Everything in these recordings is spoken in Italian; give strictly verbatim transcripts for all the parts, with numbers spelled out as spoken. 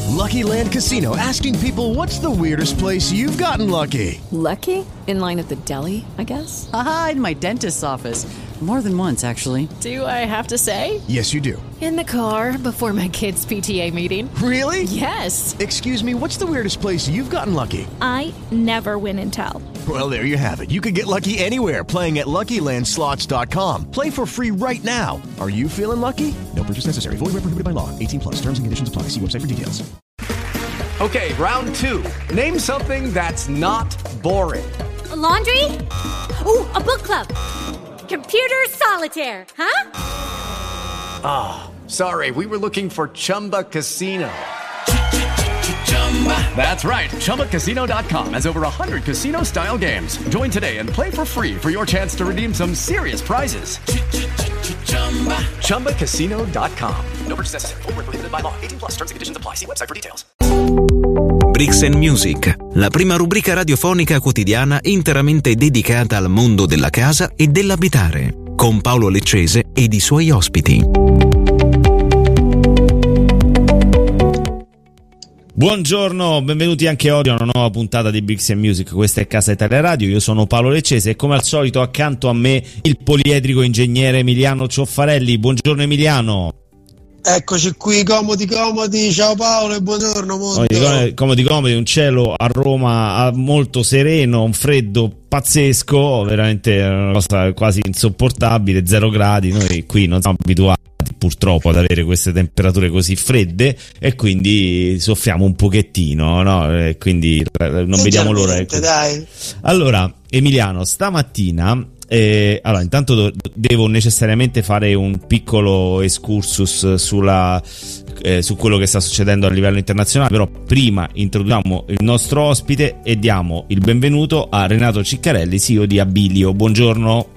Lucky Land Casino, asking people, what's the weirdest place you've gotten lucky? Lucky? In line at the deli, I guess? Aha, in my dentist's office. More than once, actually. Do I have to say? Yes, you do. In the car before my kids' P T A meeting. Really? Yes. Excuse me, what's the weirdest place you've gotten lucky? I never win and tell. Well, there you have it. You can get lucky anywhere, playing at Lucky Land Slots dot com. Play for free right now. Are you feeling lucky? No purchase necessary. Void where prohibited by law. eighteen plus. Terms and conditions apply. See website for details. Okay, round two. Name something that's not boring. A laundry? Ooh, a book club. Computer solitaire, huh? Ah, oh, sorry. We were looking for Chumba Casino. That's right. Chumba Casino dot com has over one hundred casino-style games. Join today and play for free for your chance to redeem some serious prizes. Chumba Casino dot com. No purchase necessary. Void where prohibited by law. eighteen plus. Terms and conditions apply. See website for details. Bricks and Music, la prima rubrica radiofonica quotidiana interamente dedicata al mondo della casa e dell'abitare, con Paolo Leccese ed i suoi ospiti. Buongiorno, benvenuti anche oggi a una nuova puntata di Bricks and Music. Questa è Casa Italia Radio, io sono Paolo Leccese e come al solito accanto a me il poliedrico ingegnere Emiliano Cioffarelli. Buongiorno Emiliano. Eccoci qui, comodi comodi, ciao Paolo e buongiorno mondo. Comodi comodi, un cielo a Roma molto sereno, un freddo pazzesco, veramente una cosa quasi insopportabile, zero gradi, noi qui non siamo abituati purtroppo ad avere queste temperature così fredde e quindi soffriamo un pochettino, no? E quindi non vediamo l'ora. Ecco. Dai. Allora, Emiliano, stamattina Eh, allora, intanto do- devo necessariamente fare un piccolo excursus sulla, eh, su quello che sta succedendo a livello internazionale, però prima introduciamo il nostro ospite e diamo il benvenuto a Renato Ciccarelli, C E O di Abilio. Buongiorno.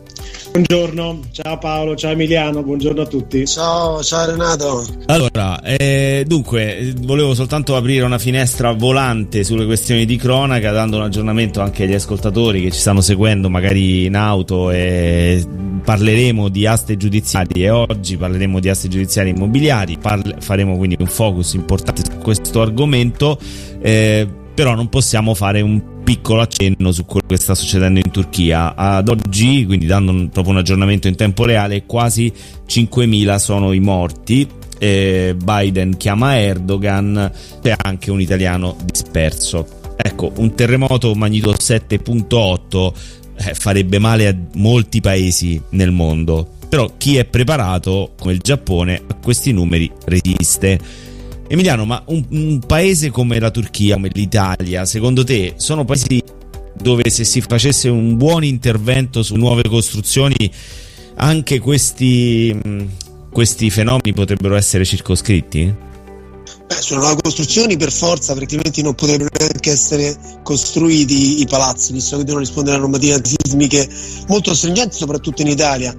Buongiorno, ciao Paolo, ciao Emiliano, buongiorno a tutti. Ciao, ciao Renato. Allora, eh, dunque, volevo soltanto aprire una finestra volante sulle questioni di cronaca, dando un aggiornamento anche agli ascoltatori che ci stanno seguendo magari in auto, e parleremo di aste giudiziarie e oggi parleremo di aste giudiziarie immobiliari, Parle- faremo quindi un focus importante su questo argomento, eh, però non possiamo fare un piccolo accenno su quello che sta succedendo in Turchia. Ad oggi, quindi dando un, proprio un aggiornamento in tempo reale, quasi cinquemila sono i morti. eh, Biden chiama Erdogan, c'è anche un italiano disperso. Ecco, un terremoto magnitudo sette virgola otto eh, farebbe male a molti paesi nel mondo, però chi è preparato, come il Giappone, a questi numeri resiste. Emiliano, ma un, un paese come la Turchia, come l'Italia, secondo te sono paesi dove se si facesse un buon intervento su nuove costruzioni anche questi, questi fenomeni potrebbero essere circoscritti? Beh, sulle nuove costruzioni per forza, perché altrimenti non potrebbero neanche essere costruiti i palazzi, visto che devono rispondere a normative sismiche molto stringenti, soprattutto in Italia.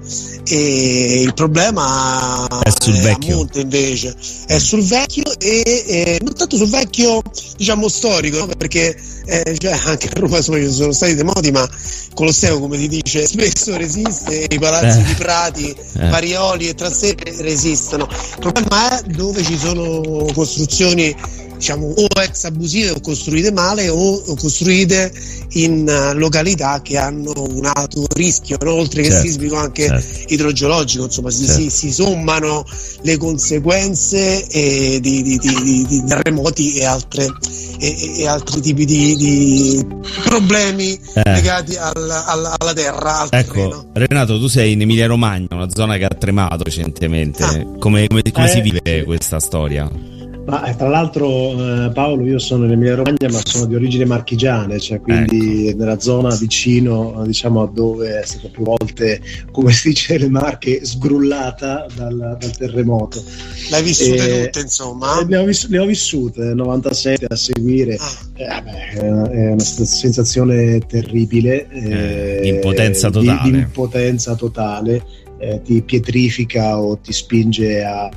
E il problema è sul è vecchio. a monte invece, è sul vecchio e, e non tanto sul vecchio, diciamo, storico, no? Perché eh, cioè, anche a Roma insomma, ci sono stati terremoti, ma Colosseo, come si dice, spesso resiste, e i palazzi eh. di Prati, eh. Parioli e Trastevere resistono. Il problema è dove ci sono costruzioni, diciamo, o ex abusive o costruite male o costruite in uh, località che hanno un alto rischio, no? Oltre che certo, sismico anche certo. idrogeologico, insomma si, certo. si, si sommano le conseguenze eh, di, di, di, di, di terremoti e altre e, e altri tipi di, di problemi eh. legati al, al, alla terra, al ecco, terreno. Renato, tu sei in Emilia Romagna, una zona che ha tremato recentemente. Ah. Come, come, come eh, si vive questa storia? Ma tra l'altro eh, Paolo, io sono in Emilia Romagna ma sono di origine marchigiane, cioè quindi ecco. nella zona vicino, diciamo, a dove è stata più volte, come si dice le Marche, sgrullata dal, dal terremoto. L'hai vissute e, tutte, insomma? Le ho, viss- le ho vissute, novantasette a seguire. Ah. Eh, vabbè, è una sensazione terribile, eh, di impotenza totale, di, di impotenza totale, eh, ti pietrifica o ti spinge a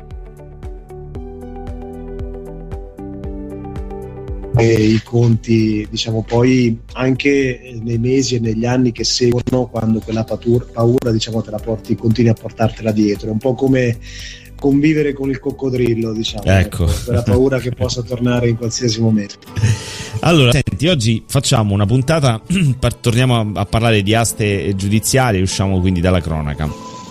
e i conti, diciamo, poi anche nei mesi e negli anni che seguono, quando quella paura, paura diciamo, te la porti, continui a portartela dietro. È un po' come convivere con il coccodrillo, diciamo, ecco, per la paura che possa tornare in qualsiasi momento. Allora, senti, oggi facciamo una puntata, torniamo a, a parlare di aste giudiziarie, usciamo quindi dalla cronaca.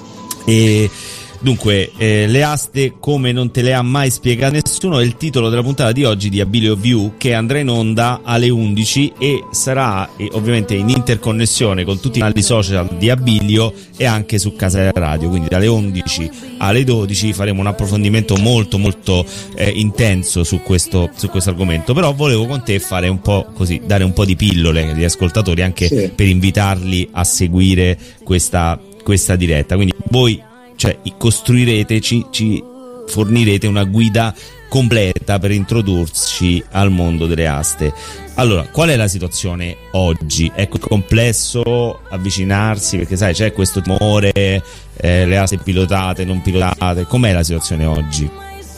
E dunque, eh, le aste come non te le ha mai spiegate nessuno è il titolo della puntata di oggi di Abilio View, che andrà in onda alle undici e sarà eh, ovviamente in interconnessione con tutti i canali social di Abilio e anche su Casa Radio, quindi dalle undici alle dodici faremo un approfondimento molto molto eh, intenso su questo su questo argomento. Però volevo con te fare un po' così, dare un po' di pillole agli ascoltatori, anche sì, per invitarli a seguire questa questa diretta. Quindi voi, cioè, costruirete, ci, ci fornirete una guida completa per introdurci al mondo delle aste. Allora, qual è la situazione oggi? È complesso avvicinarsi, perché sai, c'è questo timore, eh, le aste pilotate, non pilotate. Com'è la situazione oggi?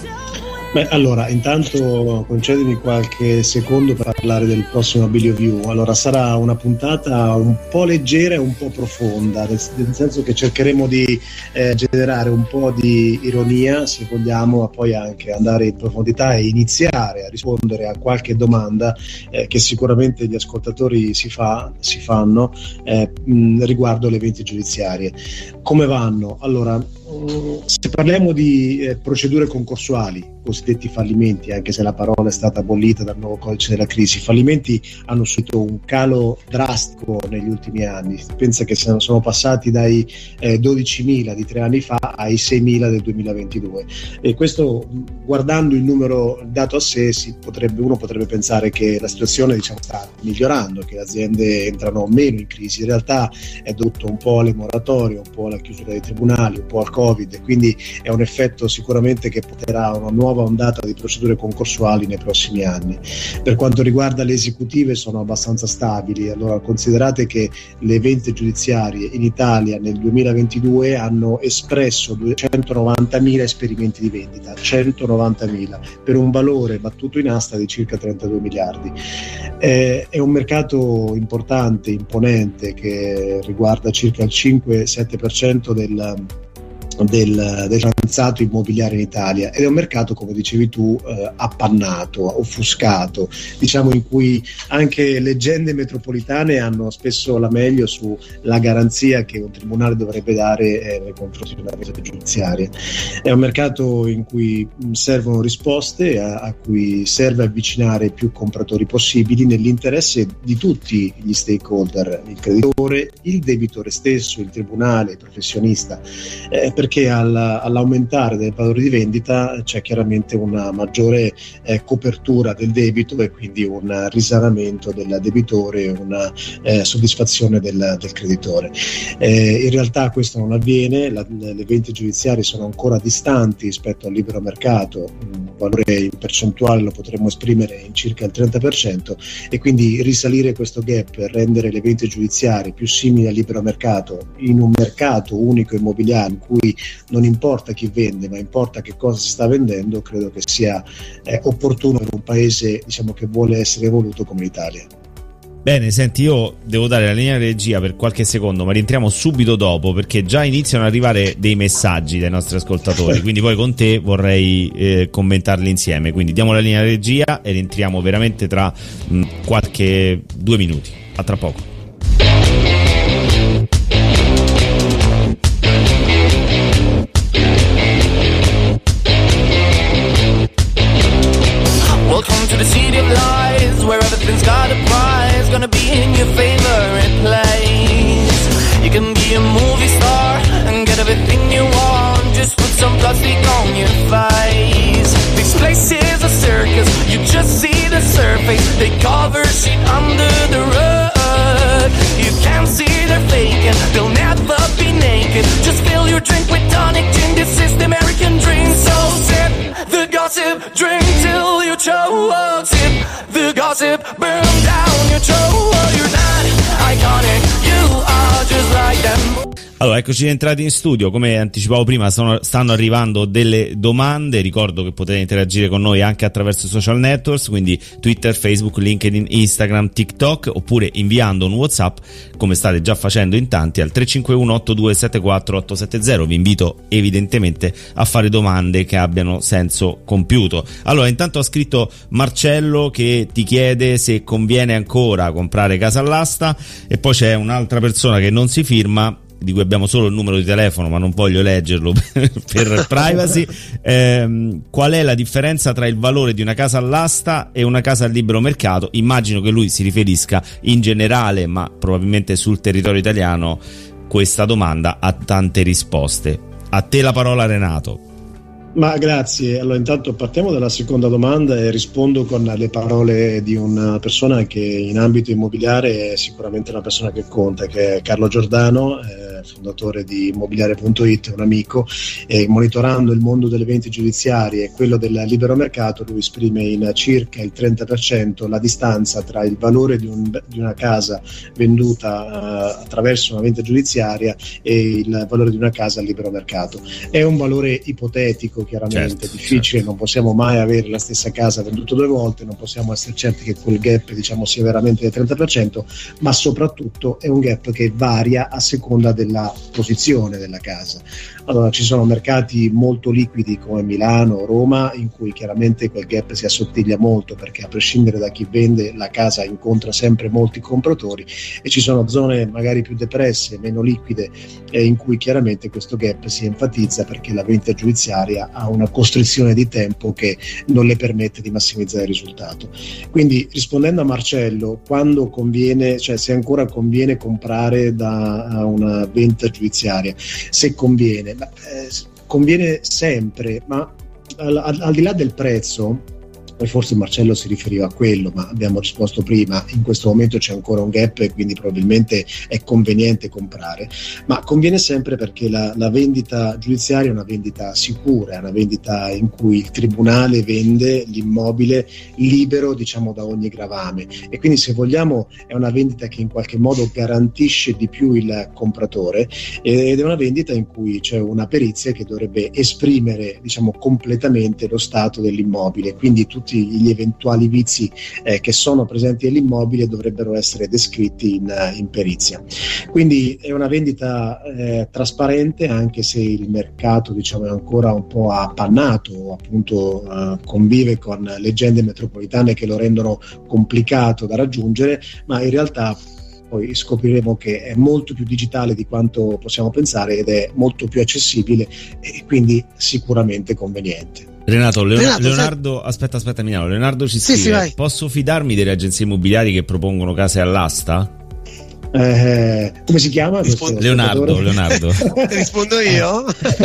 Beh, allora, intanto concedimi qualche secondo per parlare del prossimo Abilio View. Allora, sarà una puntata un po' leggera e un po' profonda, nel, nel senso che cercheremo di eh, generare un po' di ironia, se vogliamo, ma poi anche andare in profondità e iniziare a rispondere a qualche domanda eh, che sicuramente gli ascoltatori si, fa, si fanno eh, mh, riguardo le eventi giudiziarie. Come vanno? Allora, se parliamo di eh, procedure concorsuali, cosiddetti fallimenti, anche se la parola è stata abolita dal nuovo codice della crisi, i fallimenti hanno subito un calo drastico negli ultimi anni. Pensa che sono passati dai eh, dodicimila di tre anni fa ai seimila del duemilaventidue, e questo, guardando il numero dato a sé, si potrebbe, uno potrebbe pensare che la situazione, diciamo, sta migliorando, che le aziende entrano meno in crisi. In realtà è dovuto un po' alle moratorie, un po' alla chiusura dei tribunali, un po' al Covid, quindi è un effetto sicuramente che porterà a una nuova ondata di procedure concorsuali nei prossimi anni. Per quanto riguarda le esecutive, sono abbastanza stabili. Allora, considerate che le eventi giudiziarie in Italia nel duemilaventidue hanno espresso duecentonovantamila esperimenti di vendita, centonovantamila, per un valore battuto in asta di circa trentadue miliardi. Eh, è un mercato importante, imponente, che riguarda circa il cinque sette per cento del Del, del transato immobiliare in Italia, ed è un mercato, come dicevi tu, eh, appannato, offuscato, diciamo, in cui anche leggende metropolitane hanno spesso la meglio sulla garanzia che un tribunale dovrebbe dare eh, nei confronti di una vita giudiziaria. È un mercato in cui servono risposte, a, a cui serve avvicinare più compratori possibili nell'interesse di tutti gli stakeholder, il creditore, il debitore stesso, il tribunale, il professionista, eh, per perché all'aumentare del valore di vendita c'è chiaramente una maggiore eh, copertura del debito e quindi un risanamento del debitore e una eh, soddisfazione del, del creditore. Eh, in realtà questo non avviene, la, le vendite giudiziarie sono ancora distanti rispetto al libero mercato, un valore in percentuale lo potremmo esprimere in circa il trenta per cento, e quindi risalire questo gap per rendere le vendite giudiziarie più simili al libero mercato in un mercato unico immobiliare in cui non importa chi vende, ma importa che cosa si sta vendendo, credo che sia eh, opportuno in un paese, diciamo, che vuole essere evoluto come l'Italia. Bene, senti, io devo dare la linea di regia per qualche secondo, ma rientriamo subito dopo, perché già iniziano ad arrivare dei messaggi dai nostri ascoltatori, quindi poi con te vorrei eh, commentarli insieme. Quindi diamo la linea di regia e rientriamo veramente tra mh, qualche due minuti. A tra poco. Welcome to the city of lies, where everything's got a prize, gonna be in your favorite place. You can be a movie star and get everything you want, just put some plastic on your face. This place is a circus, you just see the surface, they cover shit under the rug. You can't see they're faking, they'll never be naked, just fill your drink with tonic gin, this is the American dream. So sip the gossip, drink till you choke, sip the gossip, burn down your throat. You're not iconic, you are just like them. Allora, eccoci entrati in studio. Come anticipavo prima, sono, stanno arrivando delle domande. Ricordo che potete interagire con noi anche attraverso i social networks, quindi Twitter, Facebook, LinkedIn, Instagram, TikTok, oppure inviando un WhatsApp, come state già facendo in tanti, al tre cinque uno otto due sette quattro otto sette zero. Vi invito evidentemente a fare domande che abbiano senso compiuto. Allora, intanto ha scritto Marcello che ti chiede se conviene ancora comprare casa all'asta, e poi c'è un'altra persona che non si firma, di cui abbiamo solo il numero di telefono ma non voglio leggerlo per privacy. Eh, qual è la differenza tra il valore di una casa all'asta e una casa al libero mercato? Immagino che lui si riferisca in generale, ma probabilmente sul territorio italiano questa domanda ha tante risposte. A te la parola, Renato. Ma grazie. Allora, intanto partiamo dalla seconda domanda e rispondo con le parole di una persona che in ambito immobiliare è sicuramente una persona che conta, che è Carlo Giordano, eh, fondatore di immobiliare punto it, un amico, e monitorando il mondo delle vendite giudiziarie e quello del libero mercato, lui esprime in circa il trenta per cento la distanza tra il valore di, un, di una casa venduta uh, attraverso una vendita giudiziaria e il valore di una casa al libero mercato. È un valore ipotetico, chiaramente, certo, difficile, certo. Non possiamo mai avere la stessa casa venduta due volte, non possiamo essere certi che quel gap, diciamo, sia veramente del trenta per cento, ma soprattutto è un gap che varia a seconda della posizione della casa. Allora, ci sono mercati molto liquidi come Milano, Roma, in cui chiaramente quel gap si assottiglia molto, perché a prescindere da chi vende la casa incontra sempre molti compratori, e ci sono zone magari più depresse, meno liquide, eh, in cui chiaramente questo gap si enfatizza, perché la vendita giudiziaria ha una costrizione di tempo che non le permette di massimizzare il risultato. Quindi, rispondendo a Marcello, quando conviene, cioè se ancora conviene comprare da una vendita giudiziaria, se conviene, beh, eh, conviene sempre, ma al, al, al di là del prezzo, e forse Marcello si riferiva a quello, ma abbiamo risposto prima, in questo momento c'è ancora un gap e quindi probabilmente è conveniente comprare, ma conviene sempre perché la, la vendita giudiziaria è una vendita sicura, è una vendita in cui il tribunale vende l'immobile libero, diciamo, da ogni gravame, e quindi, se vogliamo, è una vendita che in qualche modo garantisce di più il compratore, ed è una vendita in cui c'è una perizia che dovrebbe esprimere, diciamo, completamente lo stato dell'immobile, quindi tutti gli eventuali vizi eh, che sono presenti nell'immobile dovrebbero essere descritti in, in perizia. Quindi è una vendita eh, trasparente, anche se il mercato, diciamo, è ancora un po' appannato, appunto eh, convive con leggende metropolitane che lo rendono complicato da raggiungere, ma in realtà poi scopriremo che è molto più digitale di quanto possiamo pensare ed è molto più accessibile, e quindi sicuramente conveniente. Renato, Leon- Renato Leonardo, se... aspetta, aspetta, Milano. Leonardo ci scrive: sì, sì, posso fidarmi delle agenzie immobiliari che propongono case all'asta? Eh, come si chiama? Rispondo... Leonardo, Leonardo. Rispondo io?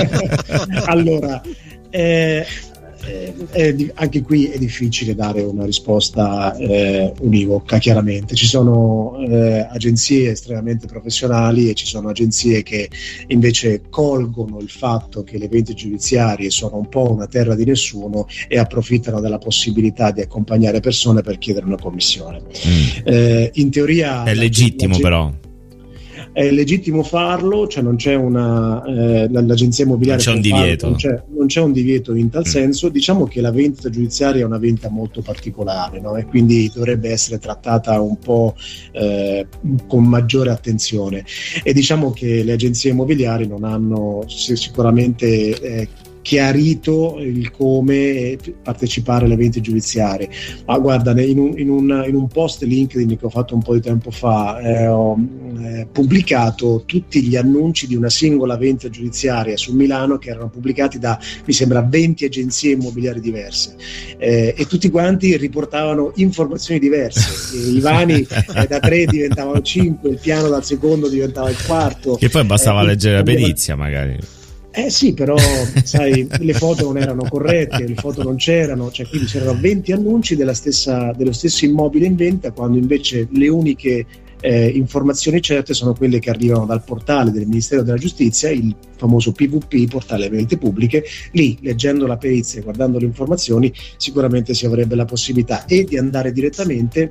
Allora, eh, eh, eh, anche qui è difficile dare una risposta eh, univoca, chiaramente. Ci sono eh, agenzie estremamente professionali e ci sono agenzie che invece colgono il fatto che le vendite giudiziarie sono un po' una terra di nessuno e approfittano della possibilità di accompagnare persone per chiedere una commissione. Mm. Eh, in teoria è legittimo, però è legittimo farlo, cioè non c'è una eh, l'agenzia immobiliare non c'è un divieto, non c'è, non c'è un divieto in tal mm. senso. Diciamo che la vendita giudiziaria è una vendita molto particolare, no? E quindi dovrebbe essere trattata un po' eh, con maggiore attenzione, e diciamo che le agenzie immobiliari non hanno sicuramente eh, chiarito il come partecipare alle vendite giudiziarie. Ma guarda, in un, in un, in un post LinkedIn che ho fatto un po' di tempo fa eh, ho eh, pubblicato tutti gli annunci di una singola vendita giudiziaria su Milano, che erano pubblicati da, mi sembra, venti agenzie immobiliari diverse, eh, e tutti quanti riportavano informazioni diverse. I vani eh, da tre diventavano cinque, il piano dal secondo diventava il quarto, che poi bastava eh, leggere la perizia magari. Eh sì, però sai, le foto non erano corrette, le foto non c'erano, cioè quindi c'erano venti annunci della stessa, dello stesso immobile in vendita, quando invece le uniche eh, informazioni certe sono quelle che arrivano dal portale del Ministero della Giustizia, il famoso P V P, portale vendite pubbliche. Lì, leggendo la perizia e guardando le informazioni, sicuramente si avrebbe la possibilità e di andare direttamente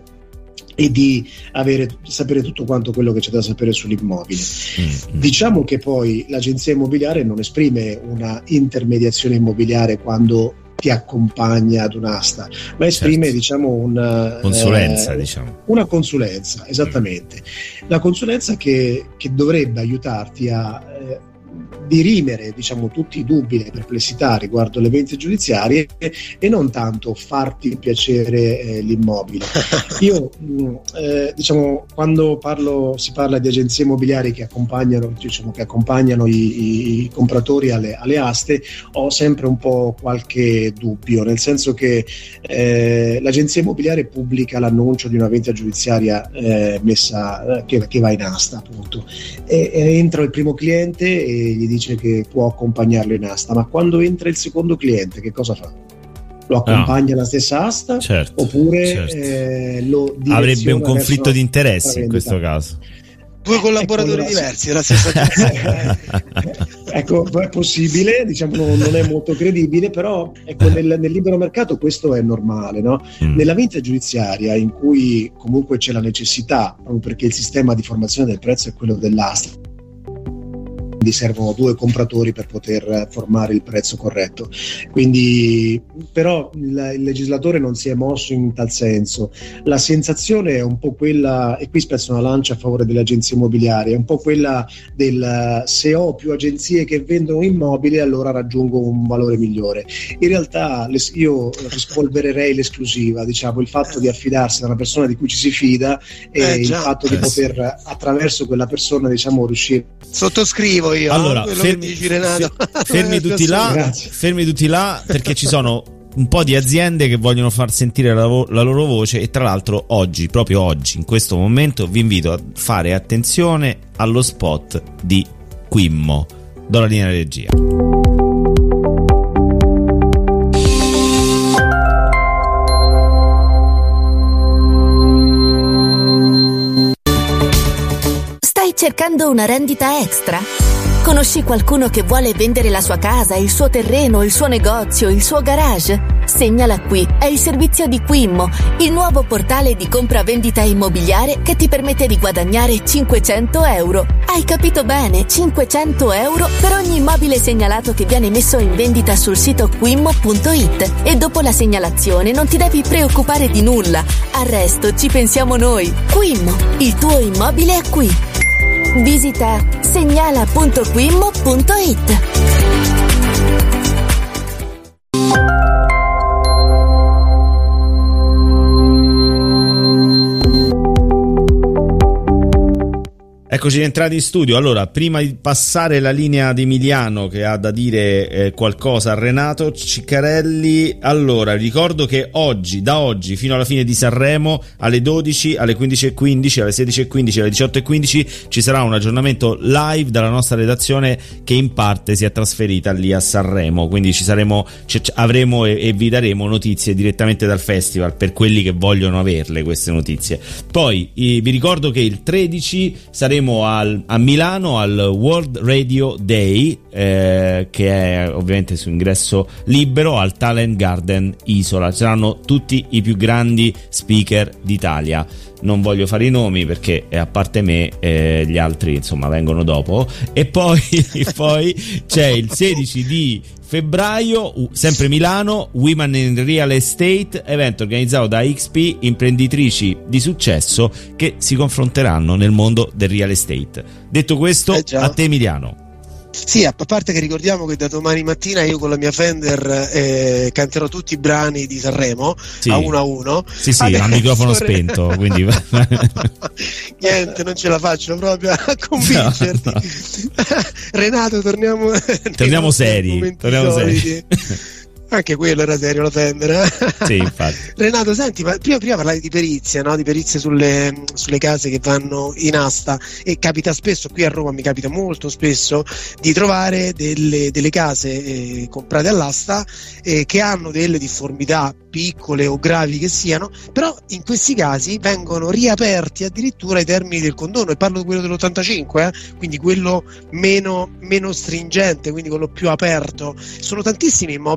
e di avere, sapere tutto quanto quello che c'è da sapere sull'immobile. Mm-hmm. Diciamo che poi l'agenzia immobiliare non esprime una intermediazione immobiliare quando ti accompagna ad un'asta, ma esprime, certo, diciamo una consulenza, eh, diciamo. Una consulenza, esattamente. Mm. La consulenza che, che dovrebbe aiutarti a eh, dirimere, diciamo, tutti i dubbi e le perplessità riguardo le vendite giudiziarie e, e non tanto farti piacere eh, l'immobile. Io mh, eh, diciamo, quando parlo si parla di agenzie immobiliari che accompagnano, diciamo, che accompagnano i, i, i compratori alle, alle aste, ho sempre un po' qualche dubbio, nel senso che eh, l'agenzia immobiliare pubblica l'annuncio di una vendita giudiziaria eh, messa eh, che, che va in asta, appunto, e, e entra il primo cliente e gli dice che può accompagnarlo in asta, ma quando entra il secondo cliente che cosa fa? Lo accompagna alla no. stessa asta? Certo, oppure certo. Eh, lo avrebbe un conflitto di interessi in questo caso? Due collaboratori ecco, diversi della stessa ecco, è possibile, diciamo, non, non è molto credibile, però ecco, nel, nel libero mercato questo è normale, no? Mm. Nella vendita giudiziaria, in cui comunque c'è la necessità, proprio perché il sistema di formazione del prezzo è quello dell'asta, quindi servono due compratori per poter formare il prezzo corretto. Quindi, però il, il legislatore non si è mosso in tal senso. La sensazione è un po' quella, e qui spezzo una lancia a favore delle agenzie immobiliari, è un po' quella del se ho più agenzie che vendono immobili allora raggiungo un valore migliore. In realtà io rispolvererei l'esclusiva, diciamo, il fatto di affidarsi a una persona di cui ci si fida e eh, il fatto di poter attraverso quella persona, diciamo, riuscire. Sottoscrivo io, allora, quello fermi, che dici, Renato. fermi tutti là, fermi tutti là, perché ci sono un po' di aziende che vogliono far sentire la, la loro voce, e tra l'altro oggi, proprio oggi, in questo momento, vi invito a fare attenzione allo spot di Quimmo. Do la linea alla regia. Stai cercando una rendita extra? Conosci qualcuno che vuole vendere la sua casa, il suo terreno, il suo negozio, il suo garage? Segnala qui, è il servizio di Quimmo, il nuovo portale di compravendita immobiliare che ti permette di guadagnare cinquecento euro. Hai capito bene, cinquecento euro per ogni immobile segnalato che viene messo in vendita sul sito quimmo punto it, e dopo la segnalazione non ti devi preoccupare di nulla. Al resto ci pensiamo noi. Quimmo, il tuo immobile è qui. Visita segnala punto quimmo punto it. Eccoci rientrati in studio. Allora, prima di passare la linea di Emiliano che ha da dire eh, qualcosa a Renato Ciccarelli, allora ricordo che oggi, da oggi fino alla fine di Sanremo, alle dodici, alle quindici e quindici, alle sedici e quindici, alle diciotto e quindici ci sarà un aggiornamento live dalla nostra redazione che in parte si è trasferita lì a Sanremo, quindi ci saremo, ci, avremo e, e vi daremo notizie direttamente dal festival per quelli che vogliono averle queste notizie. Poi eh, vi ricordo che il tredici saremo Al, a Milano al World Radio Day, eh, che è ovviamente su ingresso libero al Talent Garden Isola. Saranno tutti i più grandi speaker d'Italia. Non voglio fare i nomi perché a parte me eh, gli altri insomma vengono dopo. E poi, poi c'è il sedici di febbraio, sempre Milano, Women in Real Estate, evento organizzato da X P, imprenditrici di successo che si confronteranno nel mondo del real estate. Detto questo, eh a te Emiliano. Sì, a parte che ricordiamo che da domani mattina io con la mia Fender eh, canterò tutti i brani di Sanremo, sì, a uno a uno. Sì, sì, a microfono spento, quindi niente, non ce la faccio proprio a convincerti. No, no. Renato, torniamo torniamo seri, torniamo seri. Anche quello era serio, la Fender, eh? Sì, infatti. Renato, senti, ma prima, prima parlavi di perizie, no? Di perizie sulle, sulle case che vanno in asta, e capita spesso, qui a Roma mi capita molto spesso, di trovare delle, delle case eh, comprate all'asta eh, che hanno delle difformità, piccole o gravi che siano, però in questi casi vengono riaperti addirittura i termini del condono, e parlo di quello dell'ottantacinque, eh? Quindi quello meno, meno stringente, quindi quello più aperto. Sono tantissimi immobili che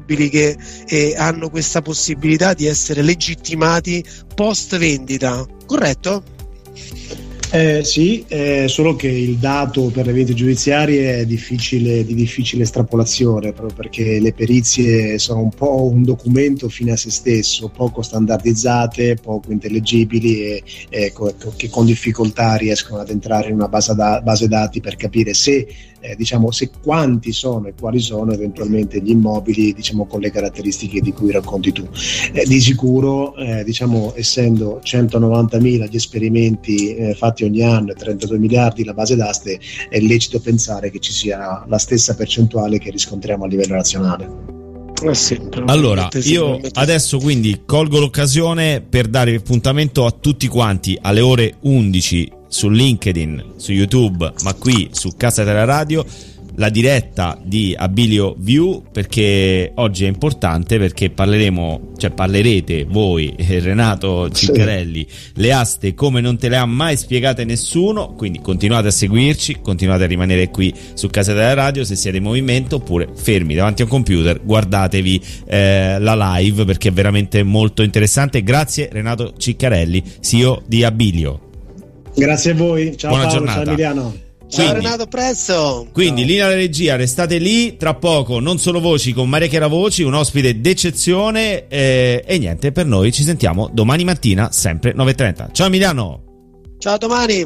che eh, hanno questa possibilità di essere legittimati post vendita, corretto? Eh, sì, eh, solo che il dato per le vendite giudiziarie è difficile, di difficile estrapolazione, proprio perché le perizie sono un po' un documento fine a se stesso, poco standardizzate, poco intellegibili e eh, che con difficoltà riescono ad entrare in una base, da, base dati per capire se Eh, diciamo se quanti sono e quali sono eventualmente gli immobili, diciamo, con le caratteristiche di cui racconti tu. Eh, di sicuro, eh, diciamo, essendo centonovantamila gli esperimenti eh, fatti ogni anno e trentadue miliardi la base d'aste, è lecito pensare che ci sia la stessa percentuale che riscontriamo a livello nazionale. Eh sì, allora, io adesso quindi colgo l'occasione per dare appuntamento a tutti quanti alle ore undici su LinkedIn, su YouTube, ma qui su Casa della Radio, la diretta di Abilio View, perché oggi è importante, perché parleremo, cioè parlerete voi e Renato Ciccarelli, sì, le aste come non te le ha mai spiegate nessuno, quindi continuate a seguirci, continuate a rimanere qui su Casa della Radio se siete in movimento, oppure fermi davanti a un computer, guardatevi eh, la live perché è veramente molto interessante. Grazie Renato Ciccarelli, C E O di Abilio. Grazie a voi, ciao. Buona Paolo, giornata. ciao Emiliano. Ciao Quindi, Renato, presto. Quindi Ciao. linea della regia, restate lì, tra poco non solo voci con Maria Chiara Voci, un ospite d'eccezione eh, e niente, per noi ci sentiamo domani mattina sempre nove e trenta. Ciao Emiliano. Ciao, domani.